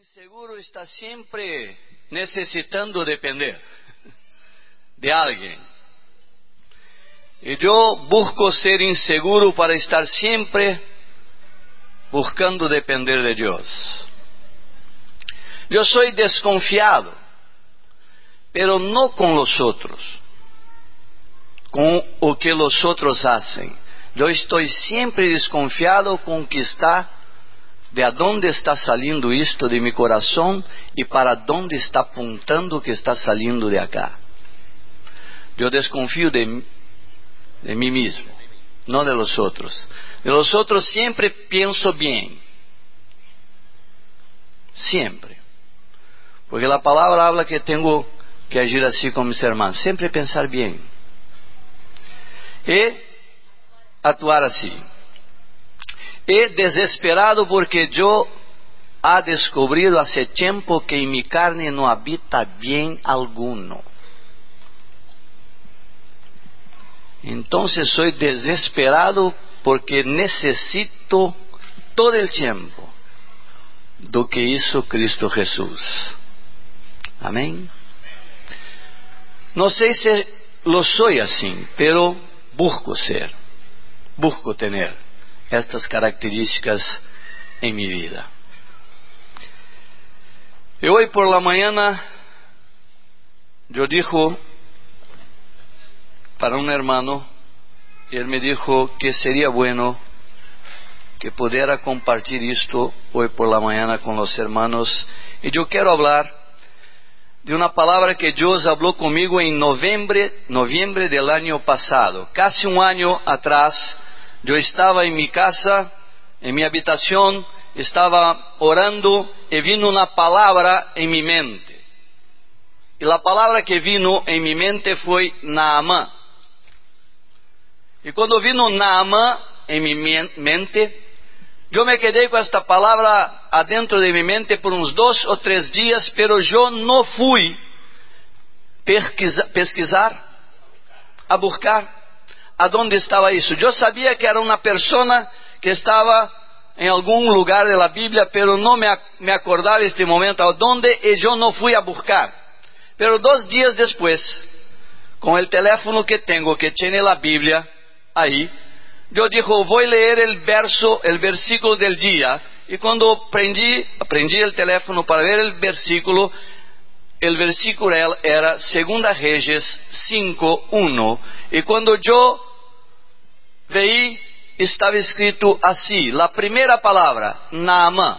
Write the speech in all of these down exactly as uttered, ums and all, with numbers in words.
inseguro está siempre necesitando depender de alguien. Y yo busco ser inseguro para estar siempre buscando depender de Dios. Yo soy desconfiado, pero no con los otros, con lo que los otros hacen. Yo estoy siempre desconfiado con que está, de dónde está saliendo esto de mi corazón y para dónde está apuntando que está saliendo de acá. Yo desconfío de, de mí mismo, no de los otros. De los otros siempre pienso bien. Siempre. Porque la palabra habla que tengo que agir así con mis hermanos. Siempre pensar bien. Y actuar así. E desesperado porque yo ha descobrido hace tiempo que en mi carne no habita bien alguno. Entonces soy desesperado porque necesito todo el tiempo do que hizo Cristo Jesús. Amén. No sé si lo soy así, pero busco ser, busco tener estas características en mi vida. Y hoy por la mañana yo dijo para un hermano, y él me dijo que sería bueno que pudiera compartir esto hoy por la mañana con los hermanos. Y yo quiero hablar de una palabra que Dios habló conmigo en noviembre, noviembre del año pasado. Casi un año atrás, yo estaba en mi casa, en mi habitación, estaba orando y vino una palabra en mi mente. Y la palabra que vino en mi mente fue Naamán. Y cuando vino Naamán en mi mente, yo me quedé con esta palabra adentro de mi mente por uns dos o tres días, pero yo no fui pesquisa, pesquisar, a buscar a dónde estaba eso. Yo sabía que era una persona que estaba en algún lugar de la Biblia, pero no me, me acordaba en este momento a dónde, y yo no fui a buscar. Pero dos días después, con el teléfono que tengo, que tiene la Biblia ahí, yo dijo, voy a leer el verso, el versículo del día. Y cuando prendí, prendí el teléfono para ver el versículo, el versículo era Segunda Reyes cinco uno. Y cuando yo veí, estaba escrito así, la primera palabra, Naamán.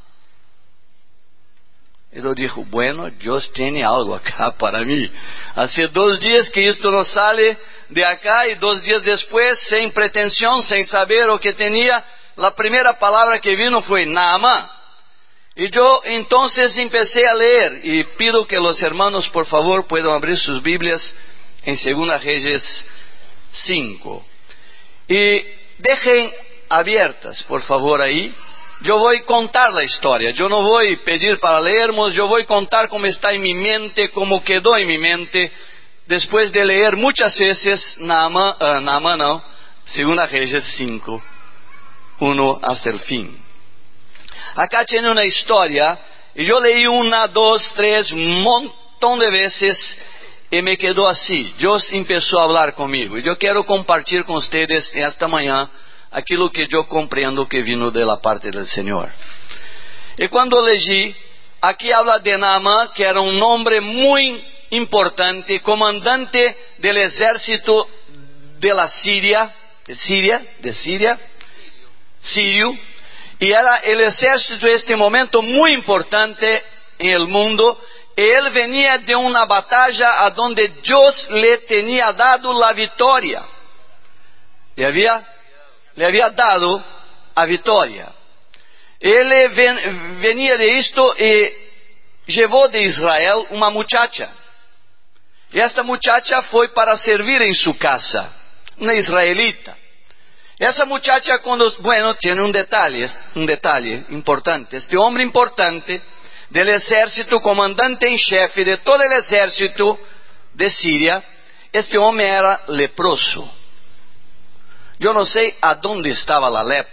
Y yo dije, bueno, Dios tiene algo acá para mí. Hace dos días que esto no sale de acá, y dos días después, sin pretensión, sin saber lo que tenía, la primera palabra que vino fue Naamán. Y yo entonces empecé a leer, y pido que los hermanos por favor puedan abrir sus Biblias en Segunda Reyes cinco. Y dejen abiertas por favor ahí. Yo voy a contar la historia, yo no voy a pedir para leermos, yo voy a contar cómo está en mi mente, cómo quedó en mi mente, después de leer muchas veces Naamán, uh, Naamán no, Segunda Reyes cinco, uno hasta el fin. Acá tiene una historia, y yo leí una, dos, tres, un montón de veces, y me quedó así. Dios empezó a hablar conmigo, y yo quiero compartir con ustedes esta mañana aquilo que yo comprendo que vino de la parte del Señor. Y cuando leí, aquí habla de Naamán, que era un hombre muy importante, comandante del ejército de la Siria, de Siria, de Siria, sirio, y era el ejército en este momento muy importante en el mundo. Y él venía de una batalla a donde Dios le tenía dado la victoria. Le había, le había dado a victoria. Él ven, venía de esto y llevó de Israel una muchacha. Y esta muchacha fue para servir en su casa, una israelita. Esa muchacha cuando, bueno, tiene un detalle, un detalle importante. Este hombre importante del ejército, comandante en jefe de todo el ejército de Siria, este hombre era leproso. Yo no sé a dónde estaba la lepra,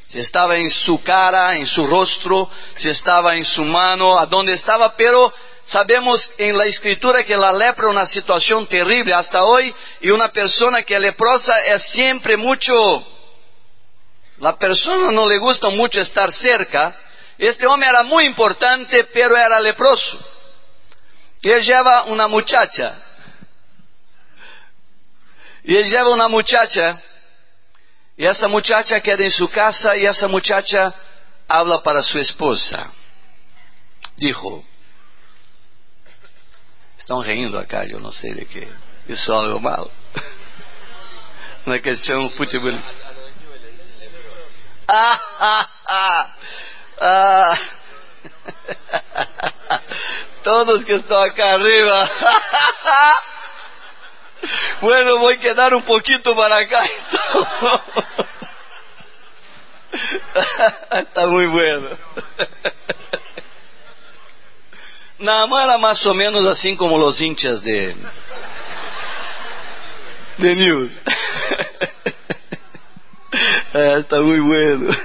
si estaba en su cara, en su rostro, si estaba en su mano, a donde estaba, pero sabemos en la escritura que la lepra es una situación terrible hasta hoy, y una persona que es leprosa es siempre mucho, la persona no le gusta mucho estar cerca. Este hombre era muy importante, pero era leproso. Y él lleva una muchacha, y él lleva una muchacha, y esa muchacha queda en su casa, y esa muchacha habla para su esposa. Dijo, están riendo acá, yo no sé de qué, hizo algo malo. Una cuestión futbolística. Ah, ah, ah, ah. Todos que están acá arriba. Bueno, voy a quedar un poquito para acá. Está muy bueno. Naamán era más o menos así como los hinchas de de News. Está muy bueno.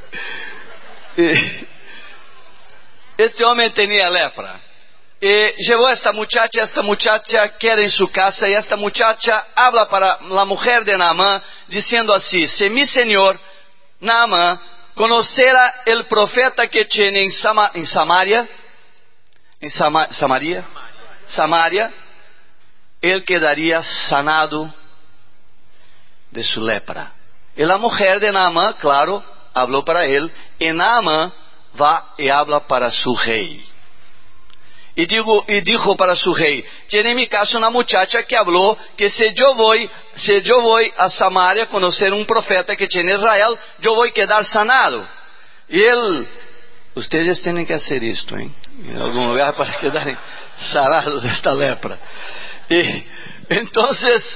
Este hombre tenía lepra. Y llevó a esta muchacha, esta muchacha queda en su casa, y esta muchacha habla para la mujer de Naamán, diciendo así: si mi señor Naamán conociera el profeta que tiene en, Sama, en Samaria, en Sama, Samaria, Samaria, él quedaría sanado de su lepra. Y la mujer de Naamán, claro, habló para él, y Naamán va y habla para su rey. Y, digo, y dijo para su rey: tiene en mi casa una muchacha que habló que si yo voy, si yo voy a Samaria a conocer un profeta que tiene Israel, yo voy a quedar sanado. Y él, ustedes tienen que hacer esto, ¿eh? En algún lugar para quedar sanados de esta lepra. Y entonces,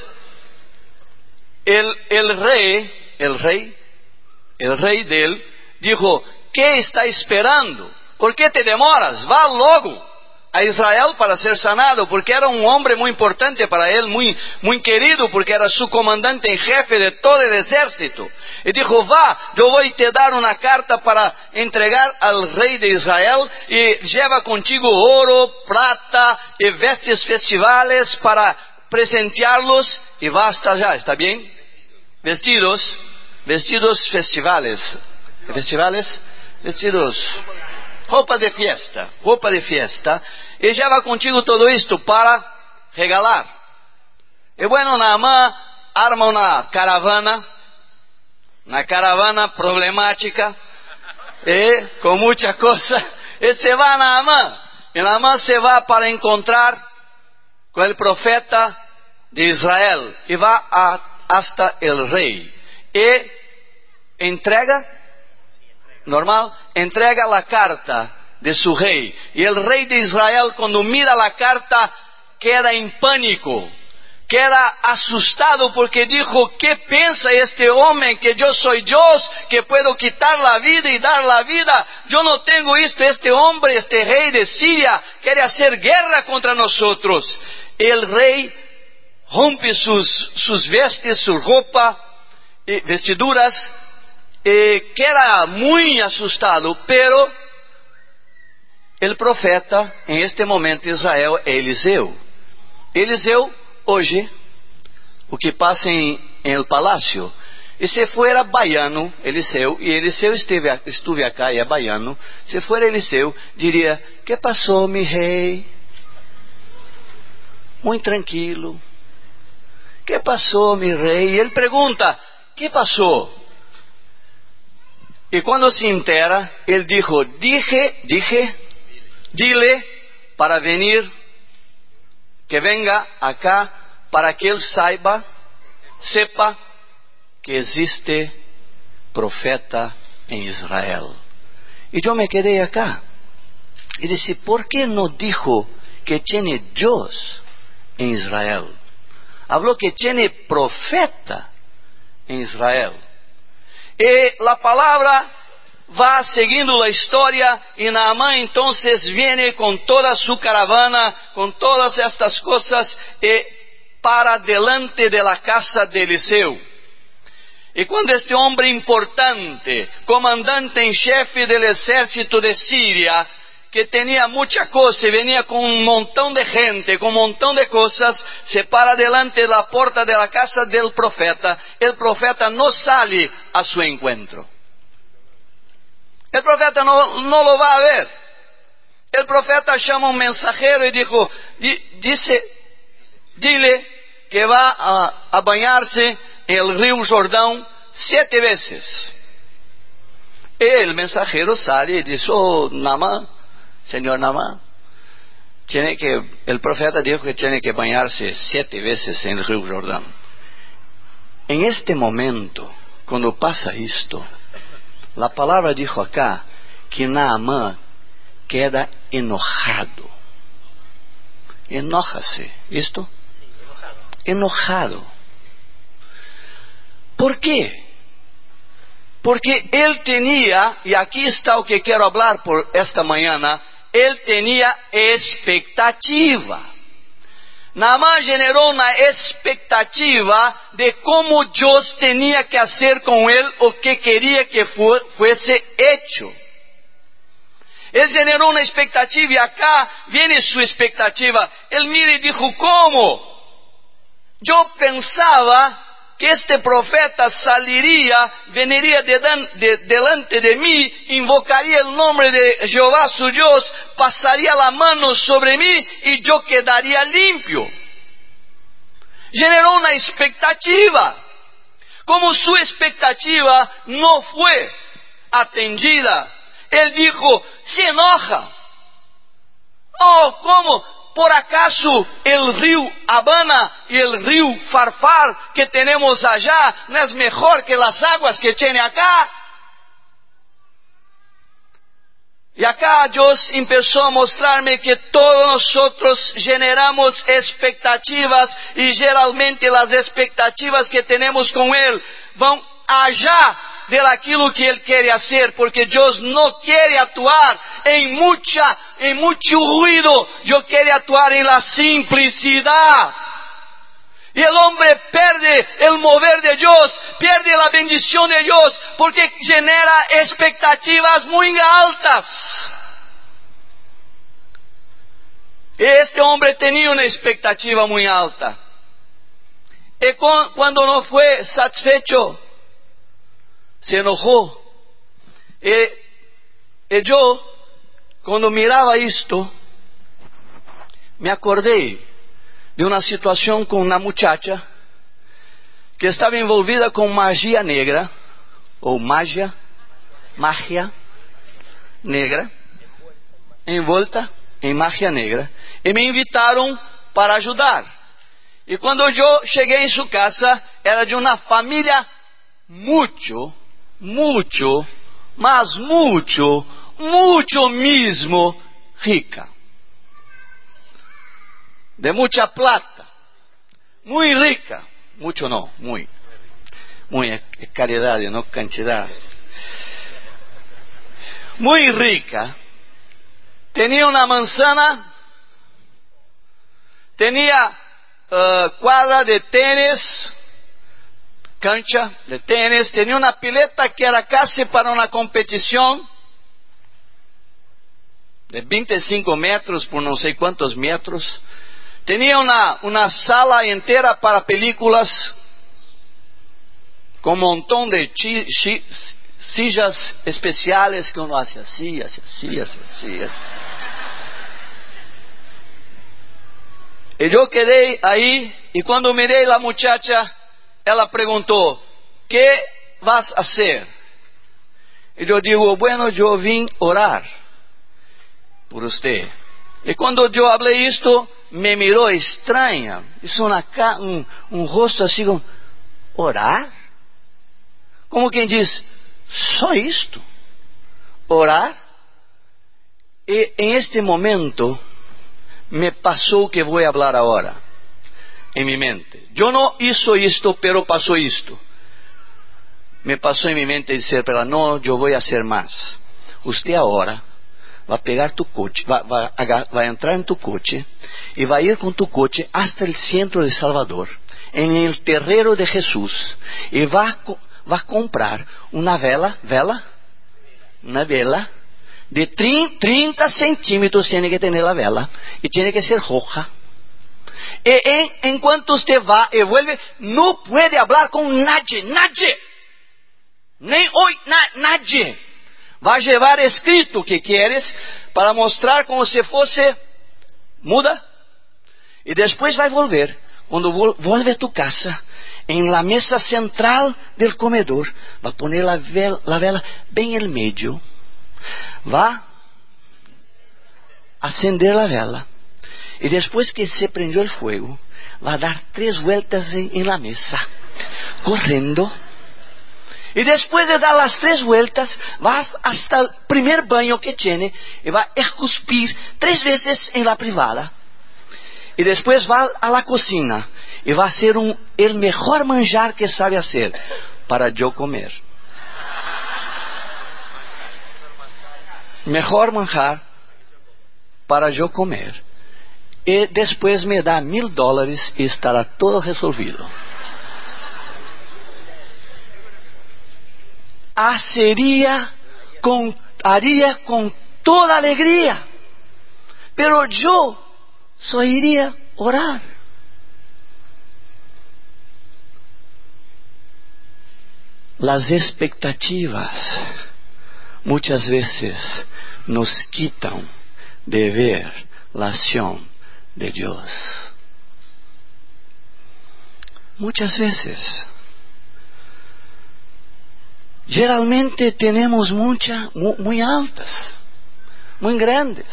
el, el rey, el rey, el rey de él, dijo: ¿qué está esperando? ¿Por qué te demoras? Va luego a Israel para ser sanado, porque era un hombre muy importante para él, muy, muy querido, porque era su comandante en jefe de todo el ejército. Y dijo: va, yo voy a te dar una carta para entregar al rey de Israel, y lleva contigo oro, plata y vestes festivales para presentarlos, y va hasta allá, ¿está bien? Vestidos, vestidos festivales, festivales, vestidos, roupa de fiesta, roupa de fiesta, e lleva contigo todo isto para regalar. E bueno, Naamán arma uma caravana, uma caravana problemática, e com muita coisa, e se vai a Naamán, e Naamán se vai para encontrar com o profeta de Israel, e vai a, hasta el rei, e entrega, normal, entrega la carta de su rey. Y el rey de Israel, cuando mira la carta, queda en pánico, queda asustado, porque dijo: ¿qué piensa este hombre que yo soy Dios, que puedo quitar la vida y dar la vida? Yo no tengo esto. Este hombre, este rey de Siria, quiere hacer guerra contra nosotros. El rey rompe sus, sus vestes, su ropa, y vestiduras, Eh, queda muy asustado, pero el profeta en este momento Israel é Eliseu. Eliseu hoje, o que passa em, em el palácio, e se fuera baiano Eliseu, e Eliseu esteve, estuve acá e é baiano, se fuera Eliseu, diria: que passou, mi rei? Muito tranquilo. Que passou, mi rei? E ele pergunta: que passou? Y cuando se entera, él dijo: dije, dije, dile para venir, que venga acá, para que él saiba, sepa que existe profeta en Israel. Y yo me quedé acá. Y dije: ¿por qué no dijo que tiene Dios en Israel? Habló que tiene profeta en Israel. E a palavra va seguindo a história, e Naamán entonces viene com toda su caravana, com todas estas coisas, e para delante de la casa de Eliseu. E quando este homem importante, comandante em chefe do exército de Síria, que tinha muita coisa e venia com um montão de gente, com um montão de coisas, se para delante da porta da casa do profeta, o profeta não sale a seu encontro. O profeta não, não lo vai ver. O profeta chama um mensageiro e dijo, disse, dile que vai a, a banhar-se no rio Jordão sete vezes. E o mensageiro sale e diz, oh, Naamán, Señor Naamán, tiene que, el profeta dijo que tiene que bañarse siete veces en el río Jordán. En este momento, cuando pasa esto, la palabra dijo acá que Naamán queda enojado. Enójase, ¿esto? Enojado. ¿Por qué? Porque él tenía, y aquí está o que quiero hablar por esta mañana, él tenía expectativa. Naamán generó una expectativa de cómo Dios tenía que hacer con él o que quería que fu- fuese hecho. Él generó una expectativa y acá viene su expectativa. Él mira y dijo, ¿cómo? Yo pensaba que este profeta saliría, veniría de, de, delante de mí, invocaría el nombre de Jehová su Dios, pasaría la mano sobre mí y yo quedaría limpio. Generó una expectativa. Como su expectativa no fue atendida, él dijo, se enoja. Oh, ¿cómo? ¿Por acaso el río Abana y el río Farfar que tenemos allá no es mejor que las aguas que tiene acá? Y acá Dios empezó a mostrarme que todos nosotros generamos expectativas y generalmente las expectativas que tenemos con Él van allá de aquilo que Él quiere hacer, porque Dios no quiere actuar en mucha, en mucho ruido, Dios quiere actuar en la simplicidad. Y el hombre pierde el mover de Dios, pierde la bendición de Dios, porque genera expectativas muy altas. Y este hombre tenía una expectativa muy alta. Y cuando no fue satisfecho, se enojó. Y, y yo, cuando miraba esto, me acordé de una situación con una muchacha que estaba envolvida con magia negra, o magia, magia negra, envuelta en magia negra, y me invitaron para ayudar. Y cuando yo llegué en su casa, era de una familia mucho, mucho, mas mucho, mucho mismo rica. De mucha plata, muy rica, mucho no, muy, muy es calidad, no cantidad, muy rica. Tenía una manzana, tenía uh, cuadra de tenis, cancha de tenis, tenía una pileta que era casi para una competición de veinticinco metros por no sé cuántos metros. Tenía una, una sala entera para películas con un montón de chi, chi, sillas especiales que uno hace así, hace así, hace así. Y yo quedé ahí y cuando miré a la muchacha, ella preguntó, ¿qué vas a hacer? Y yo digo, bueno, yo vine a orar por usted. Y cuando yo hablé esto, me miró extraña, hizo una, un, un rostro así como, ¿orar? Como quien dice, ¿só esto? ¿Orar? Y en este momento me pasó que voy a hablar ahora, en mi mente. Yo no hizo esto, pero pasó esto. Me pasó en mi mente decir, pero no, yo voy a hacer más. Usted ahora va a pegar tu coche, va, va, va a entrar en tu coche y va a ir con tu coche hasta el centro de Salvador, en el terreno de Jesús, y va, va a comprar una vela, vela, una vela de treinta centímetros tiene que tener la vela y tiene que ser roja. Y en, en cuanto usted va y vuelve, no puede hablar con nadie, nadie. Nem hoy, na, nadie. Va a llevar escrito que quieres para mostrar como se fosse muda. Y después va a volver. Cuando vuelve a tu casa, en la mesa central del comedor, va a poner la vela, la vela bien en el medio. Va a acender la vela. Y después que se prendió el fuego, va a dar tres vueltas en, en la mesa, corriendo. Y después de dar las tres vueltas, va hasta el primer baño que tiene y va a escupir tres veces en la privada. Y después va a la cocina y va a hacer un, el mejor manjar que sabe hacer para yo comer. Mejor manjar para yo comer. Y después me da mil dólares y estará todo resolvido. Hacería con, haría con toda alegría, pero yo solo iría a orar. Las expectativas muchas veces nos quitan de ver la acción de Dios. Muchas veces. Geralmente tenemos muchas, muy, muy altas, muy grandes.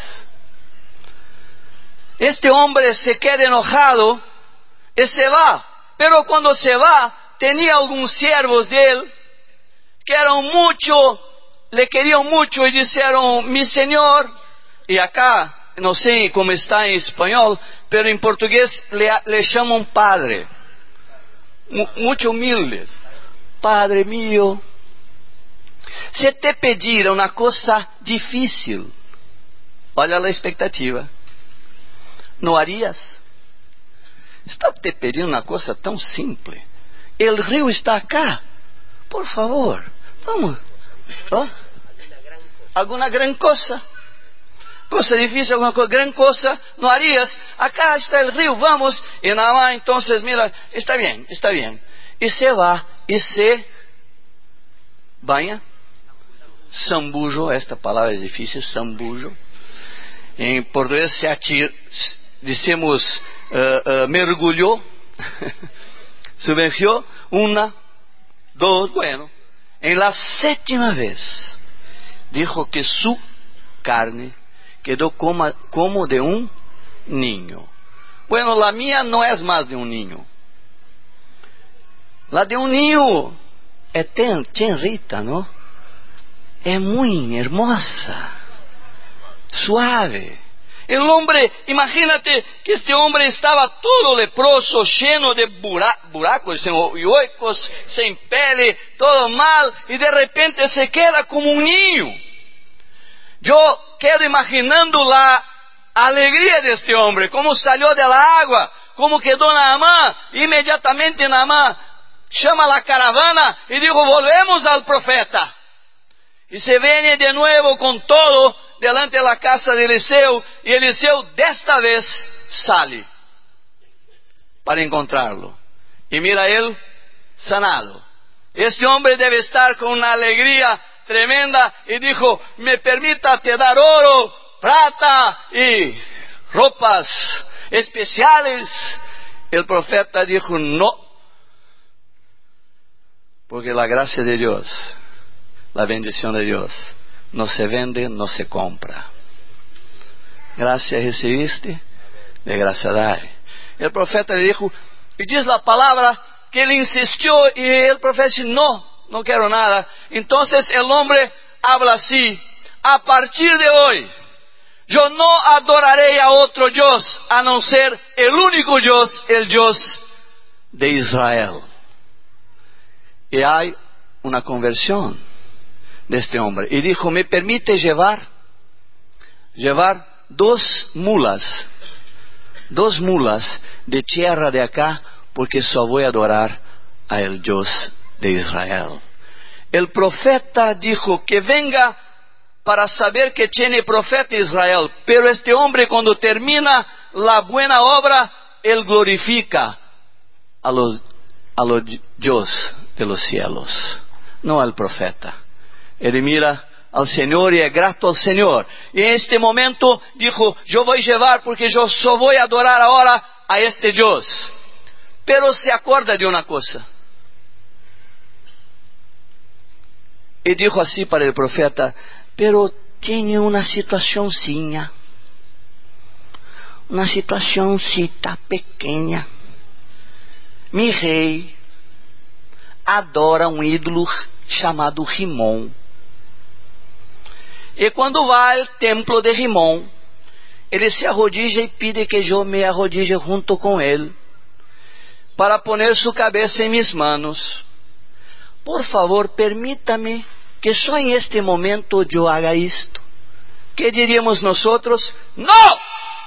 Este hombre se queda enojado y se va. Pero cuando se va, tenía algunos siervos de él que eran mucho, le querían mucho y dijeron, mi señor, y acá, no sé cómo está en español, pero en portugués le, le llaman padre. M- mucho humildes. Padre mío, se te pedir uma coisa difícil, olha a expectativa, não harias? Está te pedindo uma coisa tão simples. O rio está acá. Por favor, vamos. Oh? Alguma grande coisa? Coisa difícil, alguma coisa, grande coisa, não harias? Acá está o rio, vamos. E nada mais, então, mira, está bem, está bem. E se vai, e se banha. Sambujo, esta palavra é difícil, sambujo. Em português se atira, dizemos uh, uh, mergulhou, sumergió, uma, dos, bueno. En la sétima vez, dijo que su carne quedó como, como de un niño. Bueno, la mía no es más de un niño. La de un niño es ten, tenrita, ¿no? É muito hermosa, suave. El hombre, imagínate que este hombre estaba todo leproso, lleno de bura, buracos, huecos, sin pele, todo mal, y de repente se queda como un niño. Yo quedo imaginando la alegría de este hombre, cómo salió de la agua, cómo quedó Naamán, inmediatamente Naamán llama a la caravana y dijo, volvemos al profeta. E se vem de novo com todo delante da casa de Eliseu, e Eliseu desta vez sale para encontrá-lo. E mira ele sanado. Este homem deve estar com uma alegria tremenda e dijo, me permita te dar oro, prata e roupas especiais. O profeta dijo, no, porque a graça de Deus, la bendición de Dios no se vende, no se compra. Gracia recibiste, de gracia dai. El profeta le dijo, y dice la palabra que él insistió y el profeta dice, no, no quiero nada. Entonces el hombre habla así, a partir de hoy, yo no adoraré a otro Dios, a no ser el único Dios, el Dios de Israel. Y hay una conversión de este hombre. Y dijo, me permite llevar, llevar dos mulas, dos mulas de tierra de acá, porque só voy a adorar a el Dios de Israel. El profeta dijo que venga para saber que tiene profeta Israel, pero este hombre cuando termina la buena obra, él glorifica a los, a los Dios de los cielos, no al profeta. Él mira al Señor y es grato al Señor. Y en este momento dijo, yo voy a llevar porque yo solo voy a adorar ahora a este Dios. Pero se acorda de una cosa. Y dijo así para el profeta, pero tiene una situacióncinha, una situacióncita pequeña. Mi rei adora um ídolo chamado Rimon. E quando vai ao templo de Rimon, ele se arrodilla e pede que eu me arrodille junto com ele, para poner sua cabeça em minhas manos. Por favor, permita-me que só em este momento eu haga isto. Que diríamos nós outros? Não!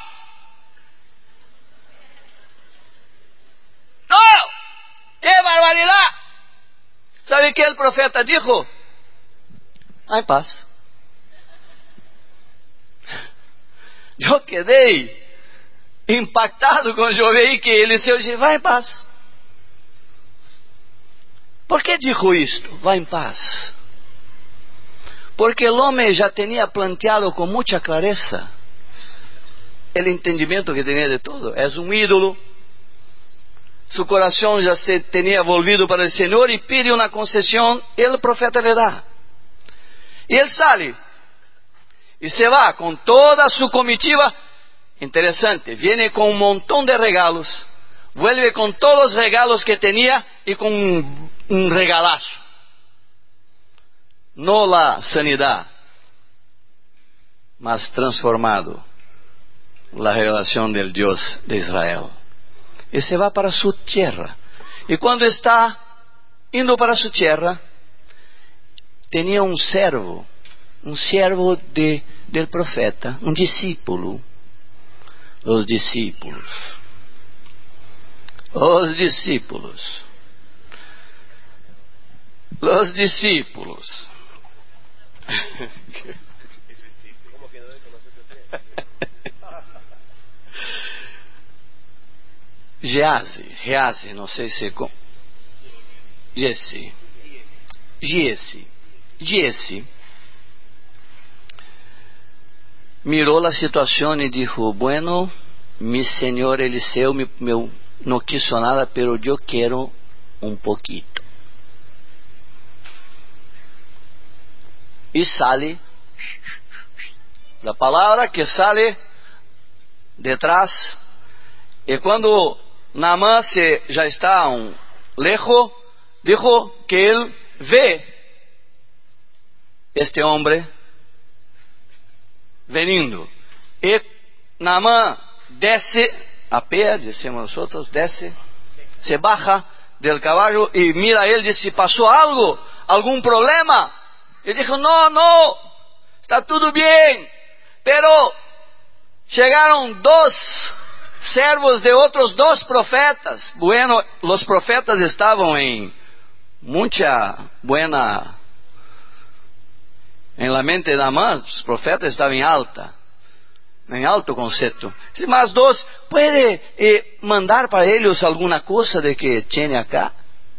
Não! Que barbaridade! Sabe o que o profeta dijo? Vai em paz. Eu quedei impactado quando eu vi que ele se disse, vai em paz. Por que dijo isto? Vai em paz. Porque o homem já tinha planteado com muita clareza o entendimento que tinha de tudo. É um ídolo. Su coração já se tinha volvido para o Senhor e pede uma concessão. E o profeta lhe dá. E ele sai. E se vai com toda a sua comitiva. Interessante. Viene com um montão de regalos. Vuelve com todos os regalos que tinha e com um, um regalaço. No la sanidad, mas transformado la revelación del Dios de Israel. Y se va para su tierra. Y cuando está indo para su tierra, tenía un servo, un siervo de, del profeta, un discípulo. Los discípulos. Los discípulos. Los discípulos. Gease, Gease, não sei se com Jesse, Jesse, Jesse mirou a situação e disse: bueno, mi senhor Eliseu me, me, não quiso nada, pero eu quero um poquito. E sale a palavra que sale detrás. E quando Naamán se já está um lejos, dijo que ele vê este homem venindo. E Naamán desce a pé, dizemos nós, desce, se baja del caballo e mira ele e diz: passou algo? Algum problema? Ele disse: não, não, está tudo bem. Pero chegaram dois servos de outros dois profetas. Bueno, os profetas estavam em muita buena, em la mente de Naamán, os profetas estavam em alta, em alto conceito. Mas dois, pode eh, mandar para eles alguma coisa de que tem acá?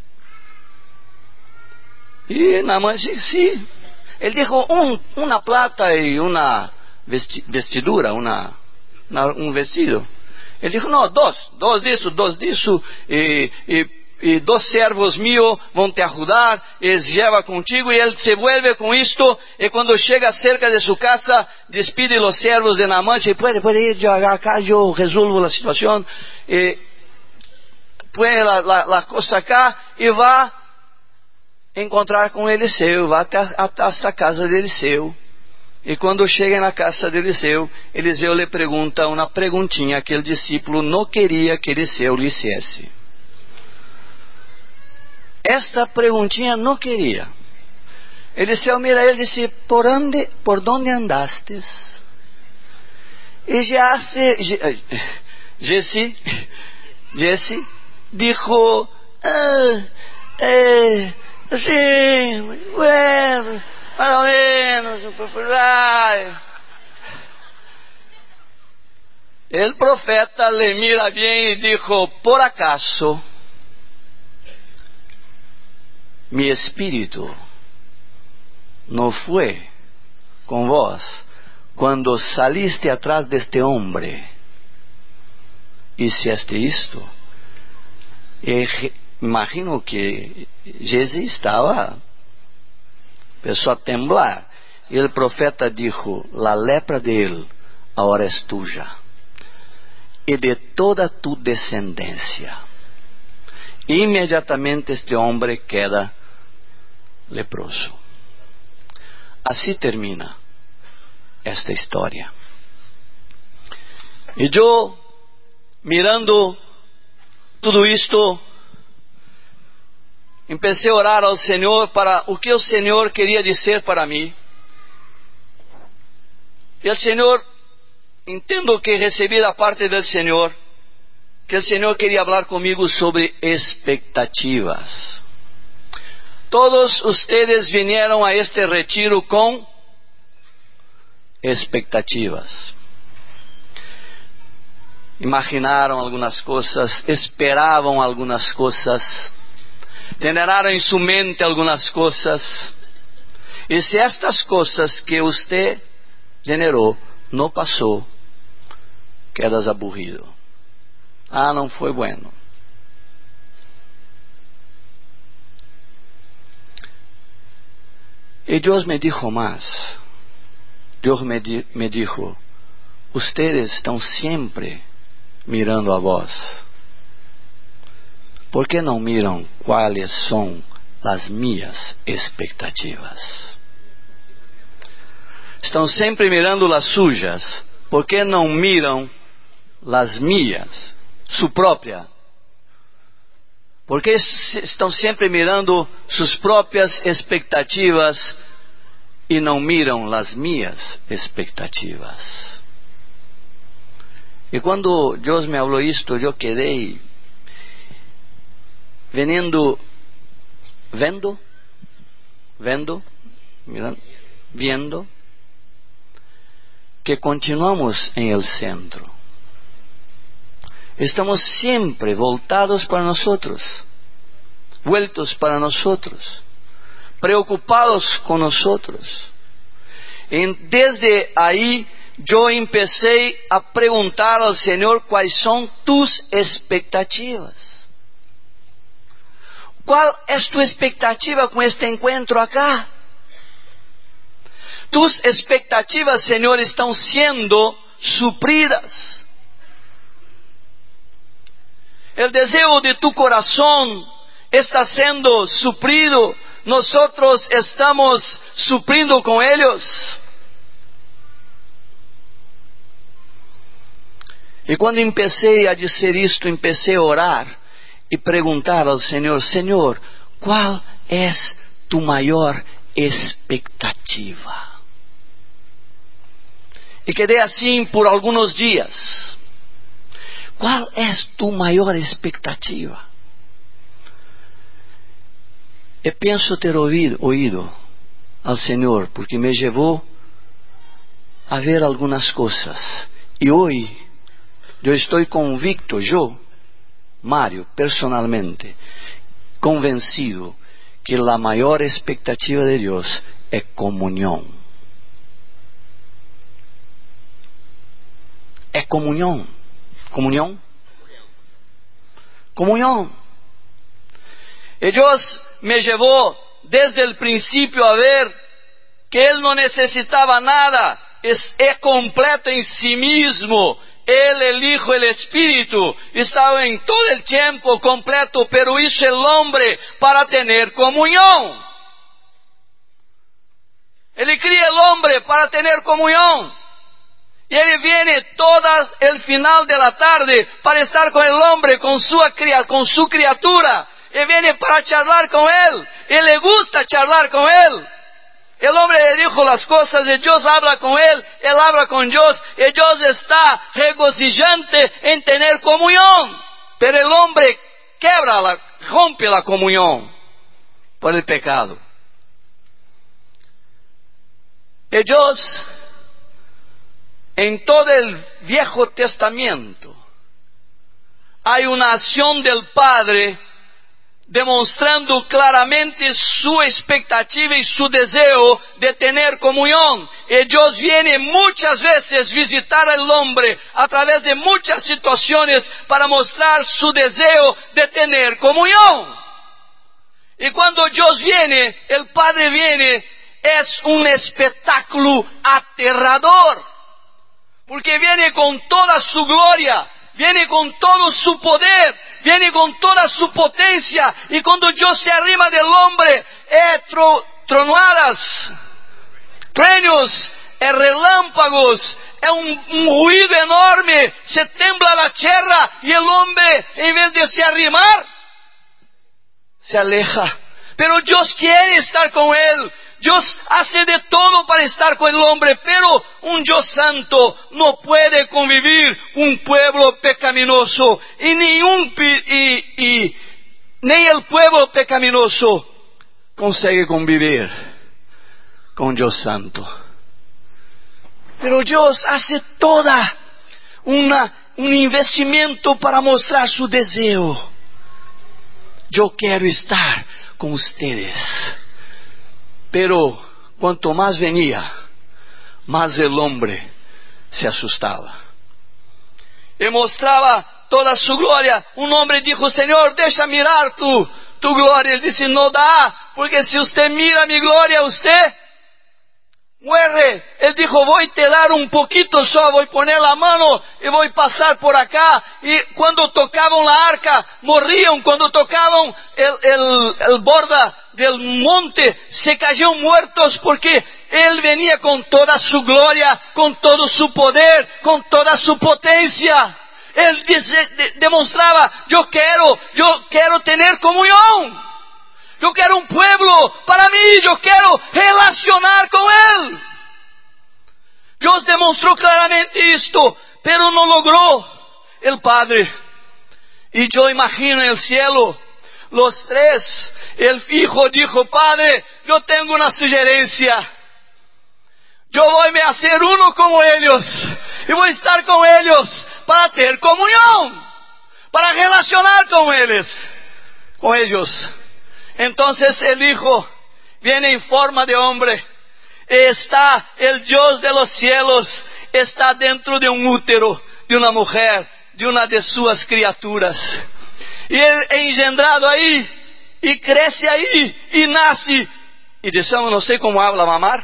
E Naamán disse: sim. Ele disse: um, uma plata e uma vestidura, uma, um vestido. Ele disse: não, dois, dois disso, dois disso, e, e, e dois servos meus vão te ajudar, eles levam contigo, e ele se vuelve com isto, e quando chega cerca de sua casa, despide os servos de Naamán, e diz: pode, pode ir, eu acá, eu resolvo a situação, e põe a coisa acá, e vai encontrar com Eliseu, vai até, até a casa de Eliseu. E quando chega na casa de Eliseu, Eliseu lhe pergunta uma perguntinha que o discípulo não queria que Eliseu lhe fizesse. Esta perguntinha não queria. Eliseu mira ele e disse: por onde, por onde andastes? E Jesse, Jesse, Jesse dijo: ah, eh, Sí, bueno, más o menos. Ay. El profeta le mira bien y dijo, por acaso mi espíritu no fue con vos cuando saliste atrás de este hombre, hiciste esto. E imagino que Jesse estaba, empezó a temblar. Y el profeta dijo, la lepra de él ahora es tuya y de toda tu descendencia. Inmediatamente este hombre queda leproso. Así termina esta historia. Y yo, mirando tudo isto, empecé a orar ao Senhor para o que o Senhor queria dizer para mim. E o Senhor, entendo que recebi da parte do Senhor, que o Senhor queria falar comigo sobre expectativas. Todos ustedes vieram a este retiro com expectativas. Imaginaram algumas coisas, esperavam algumas coisas, generaram em sua mente algumas coisas. E se estas coisas que você generou não passou, quedas aburrido. Ah, não foi bueno. E Deus me dijo mais. Deus me, di, me dijo, ustedes estão sempre mirando a vós. ¿Por que não miram quais são as minhas expectativas? Estão sempre mirando as sujas. ¿Por que não miram as minhas? Su própria. ¿Por que estão sempre mirando suas próprias expectativas e não miram as minhas expectativas? E quando Deus me falou isto, eu quedei vendo, vendo, vendo, mirando, viendo, que continuamos em el centro. Estamos sempre voltados para nós, vueltos para nós, preocupados com nós. E desde aí, eu empecé a perguntar ao Senhor quais são tus expectativas. Qual é tu expectativa com este encontro acá? Tus expectativas, Senhor, estão sendo supridas. O desejo de tu coração está sendo suprido. Nós estamos suprindo com eles. E quando empecé a dizer isto, empecé a orar e perguntar ao Senhor, Senhor, qual é tu maior expectativa? E quedei assim por alguns dias. Qual é tu maior expectativa? E penso ter ouvido, ouído ao Senhor, porque me levou a ver algumas coisas. E hoje, eu estou convicto, eu, Mário, personalmente, convencido que a maior expectativa de Deus é comunhão. É comunhão. Comunhão? Comunhão. E Deus me levou desde o princípio a ver que Ele não necessitava nada, é completo em si mesmo. Ele, el Hijo, el Espírito, estavam em todo o tempo completo, pero hizo el hombre para tener comunhão. Ele cria el hombre para tener comunhão. E ele viene todo el final de la tarde para estar com el hombre, com sua, com su criatura. E viene para charlar com ele. E le gusta charlar com ele. El hombre le dijo las cosas y Dios habla con él, él habla con Dios y Dios está regozijante en tener comunión. Pero el hombre quebra, la, rompe la comunión. por el pecado. Ellos, en todo el Viejo Testamento, hay una acción del Padre demostrando claramente su expectativa y su deseo de tener comunión. Y Dios viene muchas veces visitar al hombre a través de muchas situaciones para mostrar su deseo de tener comunión. Y cuando Dios viene, el Padre viene, es un espectáculo aterrador, porque viene con toda su gloria, viene con todo su poder, viene con toda su potencia, y cuando Dios se arrima del hombre, es tro, tronadas, truenos, es relámpagos, es un, un ruido enorme, se tembla la tierra, y el hombre, en vez de se arrimar, se aleja. Pero Dios quiere estar con él. Dios hace de todo para estar con el hombre, pero un Dios santo no puede convivir con un pueblo pecaminoso, y ni, un, y, y, ni el pueblo pecaminoso consigue convivir con Dios santo. Pero Dios hace toda una, un investimento para mostrar su deseo. Yo quiero estar con ustedes. Pero cuanto más venía, más el hombre se asustaba. Y mostraba toda su gloria. Un hombre dijo: Señor, deja mirar tu, tu gloria. Él dice: no da, porque si usted mira mi gloria, usted muere. Él dijo: voy a te dar un poquito solo, voy a poner la mano y voy a pasar por acá. Y cuando tocaban la arca, morían. Cuando tocaban el, el, el borda del monte, se cayeron muertos, porque Él venía con toda su gloria, con todo su poder, con toda su potencia. Él dice, de, demostraba: yo quiero, yo quiero tener comunión. Yo quiero un pueblo para mí, yo quiero relacionar con Él. Dios demostró claramente esto, pero no logró el Padre. Y yo imagino en el cielo, los tres, el hijo dijo: Padre, yo tengo una sugerencia. Yo voy a hacer uno como ellos, y voy a estar con ellos para tener comunión, para relacionar con ellos, con ellos. Entonces el Hijo viene en forma de hombre. Está el Dios de los cielos, está dentro de un útero de una mujer, de una de sus criaturas. Y Él es engendrado ahí, y crece ahí, y nace. Y decimos, no sé cómo habla, mamar.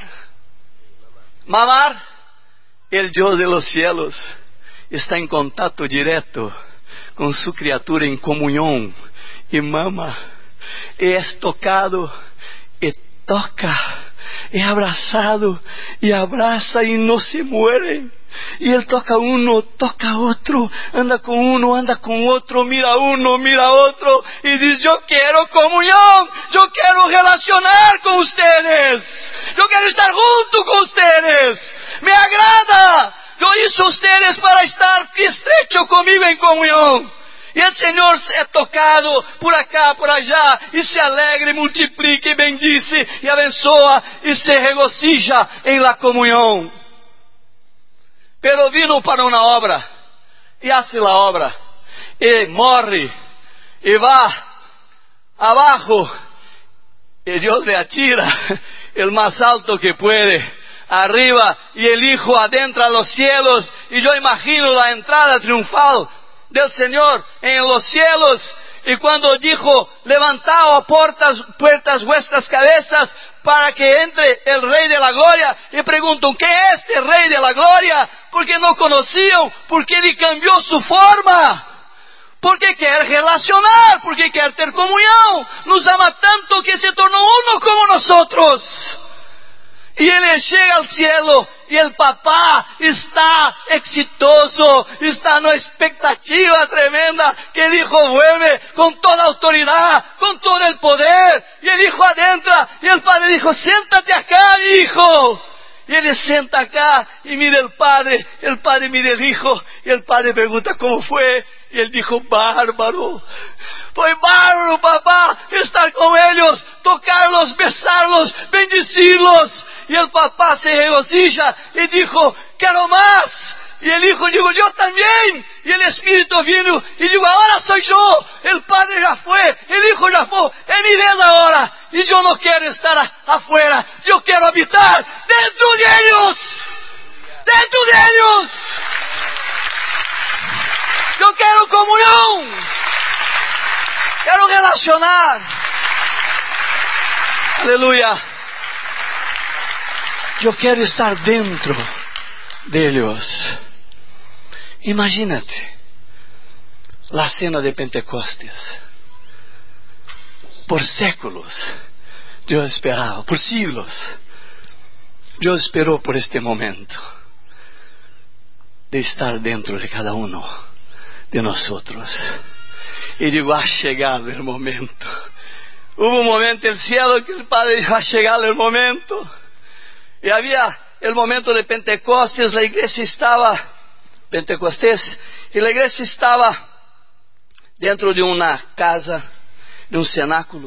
Mamar. El Dios de los cielos está en contacto directo con su criatura, en comunión, y mama. Es tocado y toca, es abrazado y abraza, y no se muere. Y Él toca uno, toca otro, anda con uno, anda con otro, mira uno, mira otro, y dice: yo quiero comunión, yo quiero relacionar con ustedes, yo quiero estar junto con ustedes, me agrada, yo hice ustedes para estar estrecho conmigo en comunión. Y el Señor é tocado por acá, por allá, y se alegra, y multiplica, y bendice, y abençoa, y se regocija en la comunión. Pero vino para una obra, y hace la obra, y morre, y va abajo, y Dios le atira el más alto que puede, arriba, y el Hijo adentra los cielos. Y yo imagino la entrada triunfal del Señor en los cielos, y cuando dijo: levantaos puertas, puertas vuestras cabezas, para que entre el Rey de la Gloria. Y preguntan: ¿qué es este Rey de la Gloria? Porque no conocían, porque Él cambió su forma, porque quer relacionar, porque quer ter comunión. Nos ama tanto que se tornó uno como nosotros. Y Él llega al cielo, y el papá está exitoso, está en una expectativa tremenda, que el Hijo vuelve con toda autoridad, con todo el poder. Y el Hijo adentra, y el Padre dijo: siéntate acá, Hijo. Y Él se sienta acá, y mira el Padre, el Padre mira el Hijo, Y el padre pregunta cómo fue, y él dijo, bárbaro. Fue bárbaro, papá, estar con ellos, tocarlos, besarlos, bendecirlos. Y el papá se regocija y dijo, quiero más. Y el hijo dijo, yo también. Y el espíritu vino y dijo, ahora soy yo. El padre ya fue, el hijo ya fue, es mi vez ahora. Y yo no quiero estar a, afuera, yo quiero habitar dentro de ellos. Dentro de ellos. Yo quiero comunión. Quiero relacionar. Aleluya. Yo quiero estar dentro de ellos. Imagínate la cena de Pentecostes. Por séculos Dios esperaba, por siglos Dios esperó por este momento de estar dentro de cada uno de nosotros. Y digo, ha llegado el momento. Hubo un momento en el cielo que el Padre dijo, ha llegado el momento. Y había el momento de Pentecostes, la iglesia estaba Pentecostés, y la iglesia estaba dentro de una casa, de un cenáculo.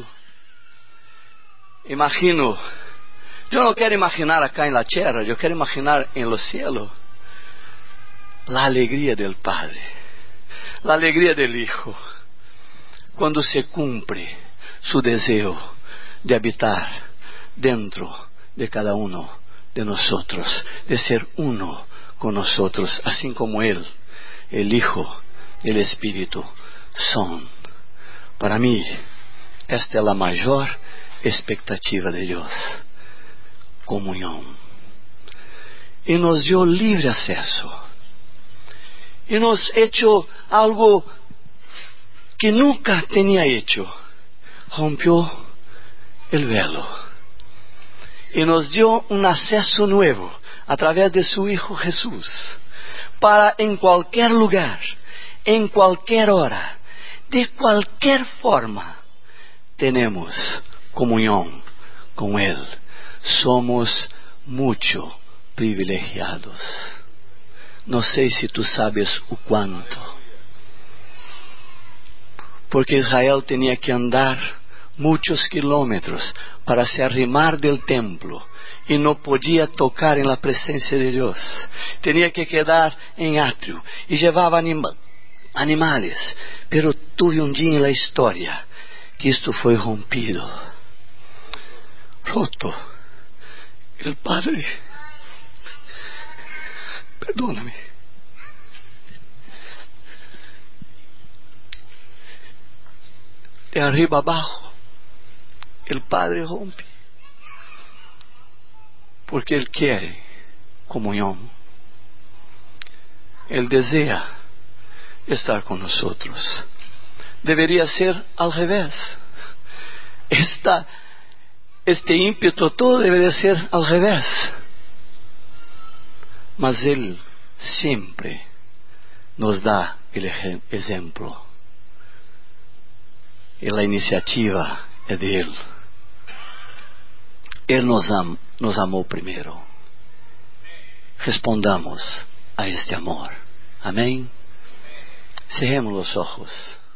Imagino, yo no quiero imaginar acá en la tierra, yo quiero imaginar en los cielos la alegría del Padre, la alegría del Hijo, cuando se cumple su deseo de habitar dentro de cada uno de nosotros, de ser uno con nosotros, así como Él, el Hijo y el Espíritu son. Para mí, esta es la mayor expectativa de Dios, comunión. Y nos dio libre acceso. Y nos ha hecho algo que nunca tenía hecho. Rompió el velo. Y nos dio un acceso nuevo a través de su Hijo Jesús, para en cualquier lugar, en cualquier hora, de cualquier forma, tenemos comunión con Él. Somos mucho privilegiados. No sé si tú sabes o cuánto. Porque Israel tenía que andar muchos kilómetros para se arrimar del templo y no podía tocar en la presencia de Dios. Tenía que quedar en atrio y llevaba anima, animales. Pero tuve un día en la historia que esto fue rompido, roto. El Padre, perdóname, de arriba abajo, el Padre rompe, porque Él quiere comunión. Él desea estar con nosotros. Debería ser al revés. Esta, este ímpetu todo debería ser al revés. Mas Él siempre nos da el ejemplo. Y la iniciativa es de Él. Él nos, am, nos amó primero. Respondamos a este amor. Amén. Cerremos los ojos.